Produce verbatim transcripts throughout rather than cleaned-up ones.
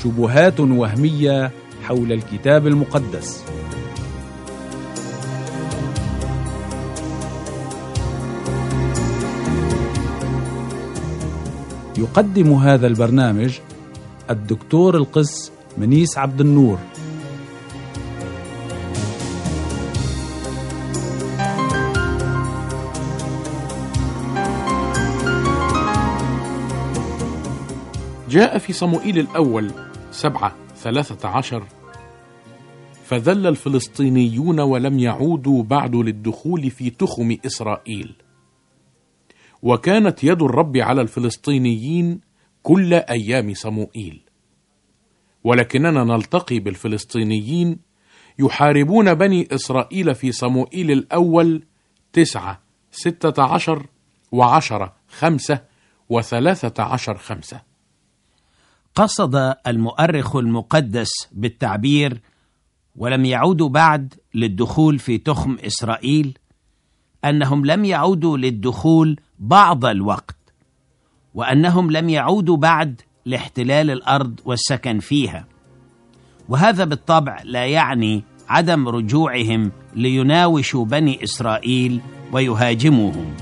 شبهات وهمية حول الكتاب المقدس. يقدم هذا البرنامج الدكتور القس منيس عبد النور. جاء في صموئيل الأول سبعة ثلاثة عشر: فذل الفلسطينيون ولم يعودوا بعد للدخول في تخم إسرائيل، وكانت يد الرب على الفلسطينيين كل أيام صموئيل، ولكننا نلتقي بالفلسطينيين يحاربون بني إسرائيل في صموئيل الأول تسعة ستة عشر وعشرة خمسة وثلاثة عشر خمسة. قصد المؤرخ المقدس بالتعبير ولم يعودوا بعد للدخول في تخم إسرائيل أنهم لم يعودوا للدخول بعض الوقت، وأنهم لم يعودوا بعد لاحتلال الأرض والسكن فيها. وهذا بالطبع لا يعني عدم رجوعهم ليناوشوا بني إسرائيل ويهاجموهم.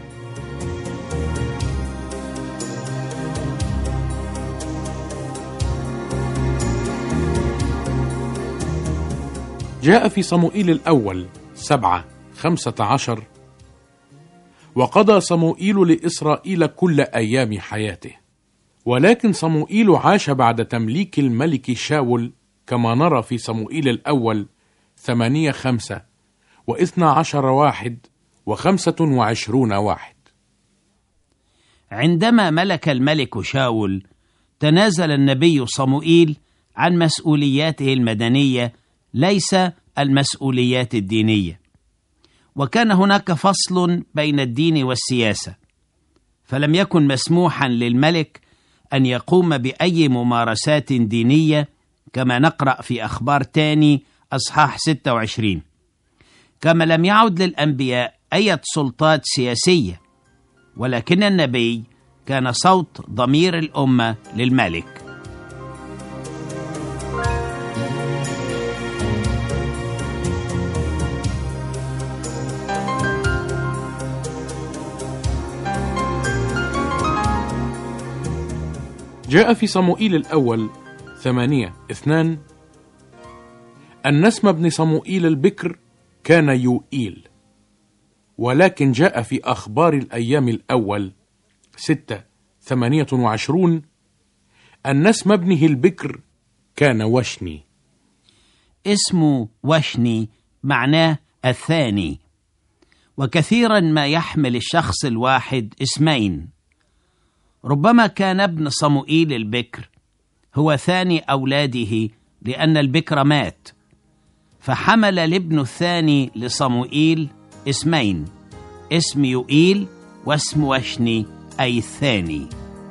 جاء في صموئيل الأول سبعة خمسة عشر: وقضى صموئيل لإسرائيل كل أيام حياته. ولكن صموئيل عاش بعد تمليك الملك شاول، كما نرى في صموئيل الأول ثمانية خمسة واثنى عشر واحد وخمسة وعشرون واحد. عندما ملك الملك شاول تنازل النبي صموئيل عن مسؤولياته المدنية، ليس المسؤوليات الدينية، وكان هناك فصل بين الدين والسياسة، فلم يكن مسموحا للملك أن يقوم بأي ممارسات دينية، كما نقرأ في أخبار تاني أصحاح ستة وعشرين. كما لم يعد للأنبياء أي سلطات سياسية، ولكن النبي كان صوت ضمير الأمة للملك. جاء في صموئيل الأول ثمانية اثنان: أن اسم ابن صموئيل البكر كان يوئيل. ولكن جاء في أخبار الأيام الأول ستة ثمانية وعشرون: أن اسم ابنه البكر كان وشني. اسم وشني معناه الثاني، وكثيرا ما يحمل الشخص الواحد اسمين. ربما كان ابن صموئيل البكر هو ثاني أولاده، لأن البكر مات، فحمل الابن الثاني لصموئيل اسمين، اسم يوئيل واسم وشني أي الثاني.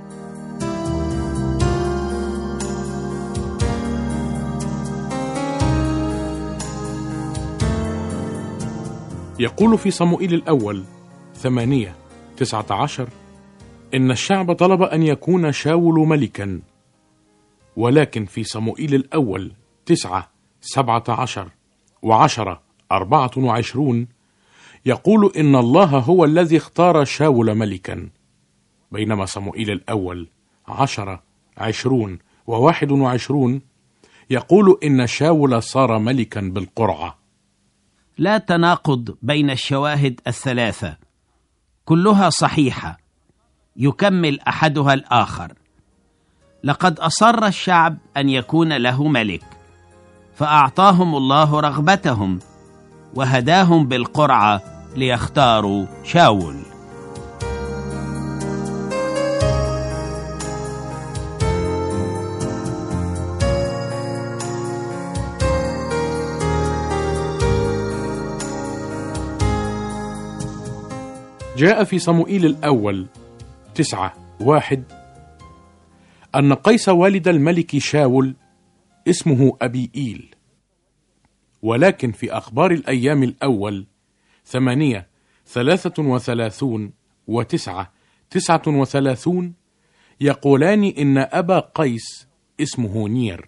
يقول في صموئيل الأول ثمانية تسعة عشر: إن الشعب طلب أن يكون شاول ملكا. ولكن في صموئيل الأول تسعة سبعة عشر وعشرة أربعة وعشرون يقول إن الله هو الذي اختار شاول ملكا، بينما صموئيل الأول عشرة عشرون وواحد وعشرون يقول إن شاول صار ملكا بالقرعة. لا تناقض بين الشواهد الثلاثة، كلها صحيحة، يكمل أحدها الآخر. لقد أصر الشعب أن يكون له ملك، فأعطاهم الله رغبتهم وهداهم بالقرعة ليختاروا شاول. جاء في صموئيل الأول تسعة واحد: أن قيس والد الملك شاول اسمه أبيئيل. ولكن في أخبار الأيام الأول ثمانية ثلاثة وثلاثون وتسعة تسعة وثلاثون يقولان إن أبا قيس اسمه نير.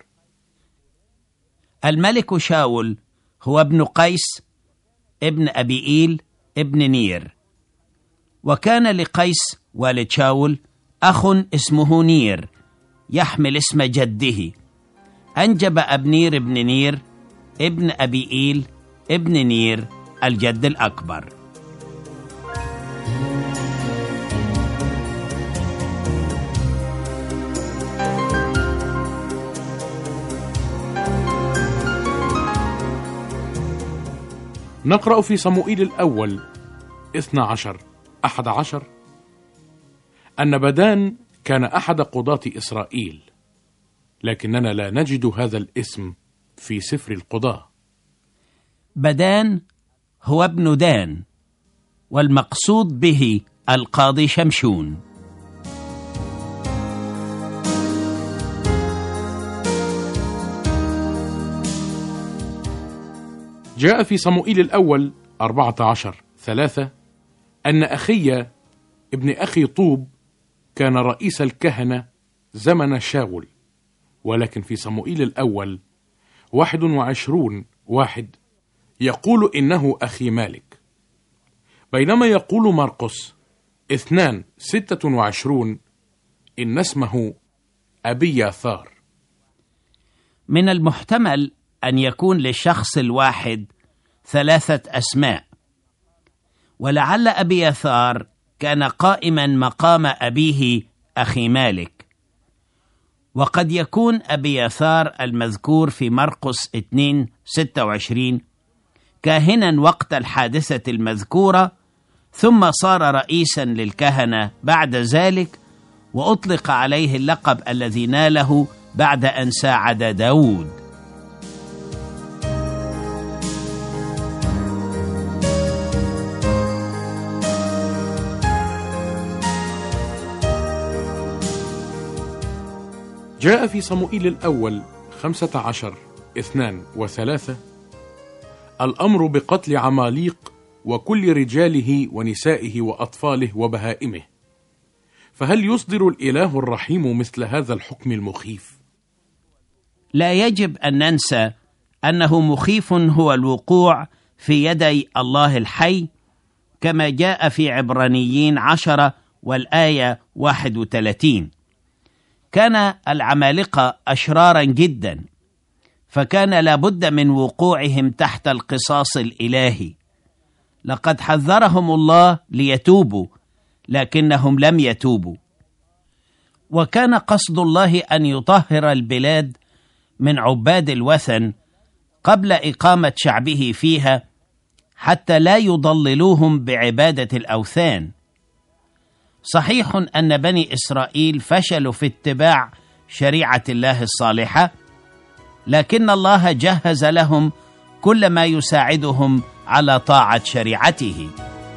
الملك شاول هو ابن قيس ابن أبيئيل ابن نير، وكان لقيس والد شاول أخ اسمه نير يحمل اسم جده، أنجب أبنير ابن نير ابن أبيئيل ابن نير الجد الأكبر. نقرأ في صموئيل الأول اثنى عشر أحد عشر أن بدان كان أحد قضاة إسرائيل، لكننا لا نجد هذا الاسم في سفر القضاة. بدان هو ابن دان، والمقصود به القاضي شمشون. جاء في صموئيل الأول أربعة عشر ثلاثة أن أخي ابن أخي طوب كان رئيس الكهنة زمن شاول، ولكن في صموئيل الأول واحد وعشرون واحد يقول إنه أخي مالك، بينما يقول مرقس اثنان ستة وعشرون إن اسمه أبياثار. من المحتمل أن يكون للشخص الواحد ثلاثة أسماء، ولعل أبياثار كان قائما مقام أبيه أخي مالك، وقد يكون أبياثار المذكور في مرقس اثنين ستة وعشرين كاهنا وقت الحادثة المذكورة، ثم صار رئيسا للكهنة بعد ذلك، وأطلق عليه اللقب الذي ناله بعد أن ساعد داود. جاء في صموئيل الأول خمسة عشر اثنان وثلاثة الأمر بقتل عماليق وكل رجاله ونسائه وأطفاله وبهائمه، فهل يصدر الإله الرحيم مثل هذا الحكم المخيف؟ لا يجب أن ننسى أنه مخيف هو الوقوع في يدي الله الحي، كما جاء في عبرانيين عشرة والآية واحد وثلاثين. كان العمالقة أشرارا جدا، فكان لابد من وقوعهم تحت القصاص الإلهي. لقد حذرهم الله ليتوبوا، لكنهم لم يتوبوا، وكان قصد الله أن يطهر البلاد من عباد الوثن قبل إقامة شعبه فيها، حتى لا يضللوهم بعبادة الأوثان. صحيح أن بني إسرائيل فشلوا في اتباع شريعة الله الصالحة، لكن الله جهز لهم كل ما يساعدهم على طاعة شريعته.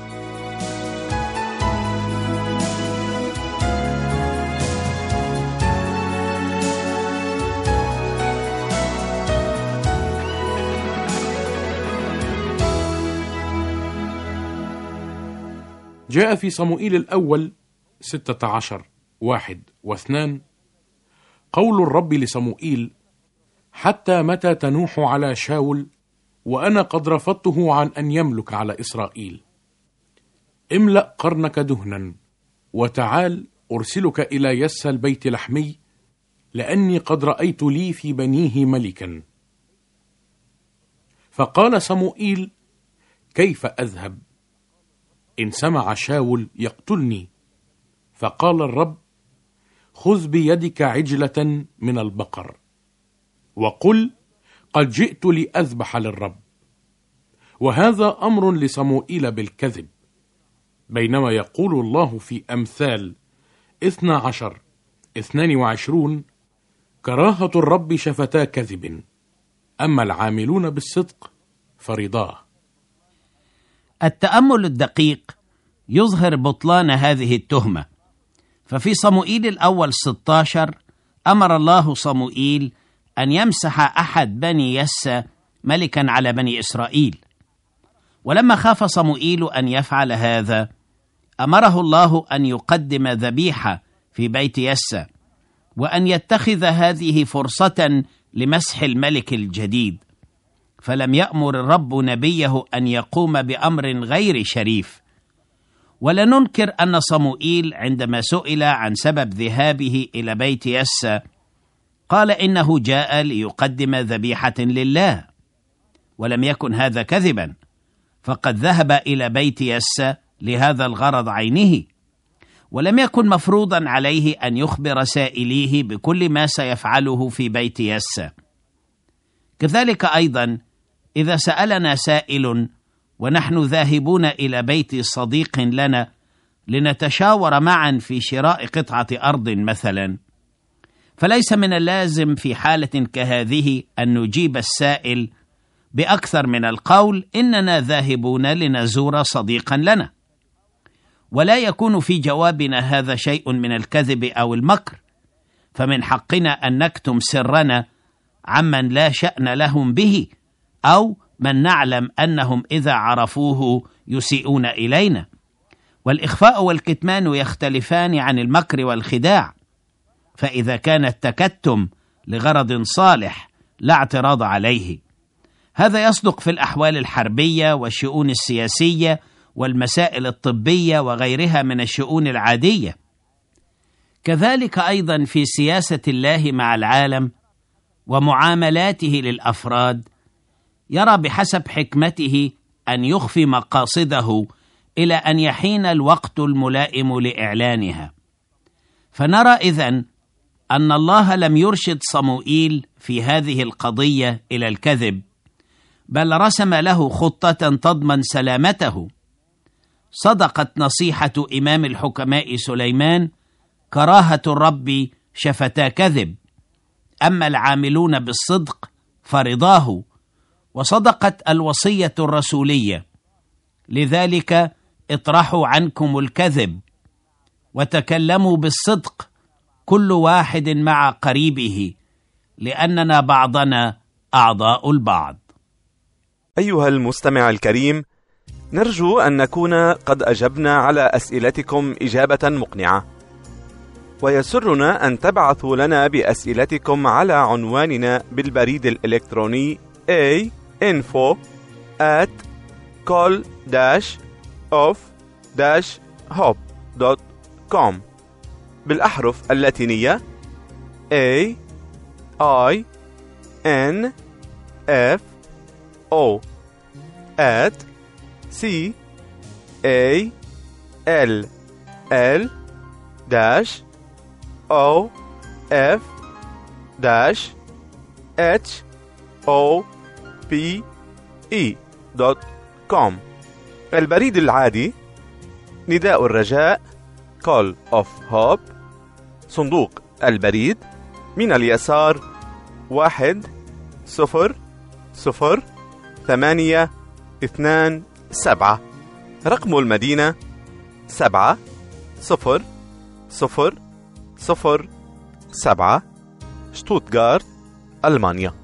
جاء في صموئيل الأول ستة عشر واحد واثنان قول الرب لصموئيل: حتى متى تنوح على شاول وأنا قد رفضته عن أن يملك على إسرائيل؟ املأ قرنك دهنا وتعال أرسلك إلى يسى البيت لحمي، لأني قد رأيت لي في بنيه ملكا. فقال صموئيل: كيف أذهب؟ إن سمع شاول يقتلني. فقال الرب: خذ بيدك عجلة من البقر وقل: قد جئت لأذبح للرب. وهذا أمر لصموئيل بالكذب، بينما يقول الله في أمثال اثنى عشر اثنان وعشرون: كراهة الرب شفتا كذب، أما العاملون بالصدق فرضاه. التأمل الدقيق يظهر بطلان هذه التهمة، ففي صموئيل الأول ستة عشر أمر الله صموئيل أن يمسح أحد بني يسى ملكا على بني إسرائيل، ولما خاف صموئيل أن يفعل هذا أمره الله أن يقدم ذبيحة في بيت يسى، وأن يتخذ هذه فرصة لمسح الملك الجديد، فلم يأمر الرب نبيه أن يقوم بأمر غير شريف. ولا ننكر أن صموئيل عندما سئل عن سبب ذهابه إلى بيت يسى قال إنه جاء ليقدم ذبيحة لله، ولم يكن هذا كذبا، فقد ذهب إلى بيت يسى لهذا الغرض عينه، ولم يكن مفروضا عليه أن يخبر سائليه بكل ما سيفعله في بيت يسى. كذلك أيضا إذا سألنا سائل ونحن ذاهبون إلى بيت صديق لنا لنتشاور معا في شراء قطعة أرض مثلا، فليس من اللازم في حالة كهذه أن نجيب السائل بأكثر من القول إننا ذاهبون لنزور صديقا لنا، ولا يكون في جوابنا هذا شيء من الكذب أو المكر، فمن حقنا أن نكتم سرنا عمن لا شأن لهم به أو من نعلم أنهم إذا عرفوه يسيئون إلينا. والإخفاء والكتمان يختلفان عن المكر والخداع، فإذا كان التكتم لغرض صالح لا اعتراض عليه. هذا يصدق في الأحوال الحربية والشؤون السياسية والمسائل الطبية وغيرها من الشؤون العادية. كذلك أيضا في سياسة الله مع العالم ومعاملاته للأفراد، يرى بحسب حكمته أن يخفي مقاصده إلى أن يحين الوقت الملائم لإعلانها. فنرى إذن أن الله لم يرشد صموئيل في هذه القضية إلى الكذب، بل رسم له خطة تضمن سلامته. صدقت نصيحة إمام الحكماء سليمان: كراهة الرب شفتا كذب، أما العاملون بالصدق فرضاه. وصدقت الوصية الرسولية: لذلك اطرحوا عنكم الكذب وتكلموا بالصدق كل واحد مع قريبه، لأننا بعضنا أعضاء البعض. أيها المستمع الكريم، نرجو أن نكون قد أجبنا على أسئلتكم إجابة مقنعة، ويسرنا أن تبعثوا لنا بأسئلتكم على عنواننا بالبريد الإلكتروني a info at col dash of dash hop dot com بالأحرف اللاتينية A I N F O at C A L L dash O F dash H O P E dot com. البريد العادي: نداء الرجاء Call of Hope، صندوق البريد من اليسار واحد صفر صفر ثمانية اثنان سبعة، رقم المدينة سبعة صفر صفر صفر سبعة، شتوتغارت، ألمانيا.